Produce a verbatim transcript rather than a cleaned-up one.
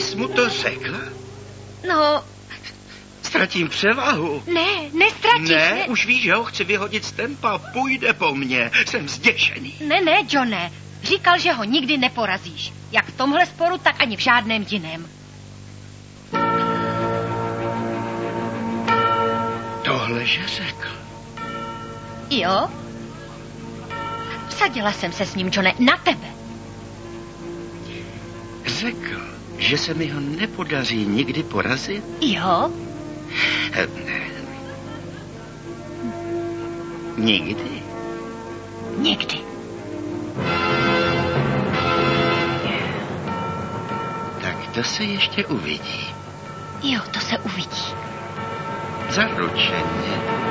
Ty jsi mu to řekla? No... Ztratím převahu. Ne, nestratíš. Ne, ne, už víš, že ho chci vyhodit z tempa. Půjde po mně. Jsem zděšený. Ne, ne, Johne. Říkal, že ho nikdy neporazíš. Jak v tomhle sporu, tak ani v žádném jiném. Tohle, že řekl. Jo? Vsadila jsem se s ním, Johne, na tebe. Řekl, že se mi ho nepodaří nikdy porazit? Jo? Nikdy? Nikdy. Tak to se ještě uvidí. Jo, to se uvidí. Zaručeně.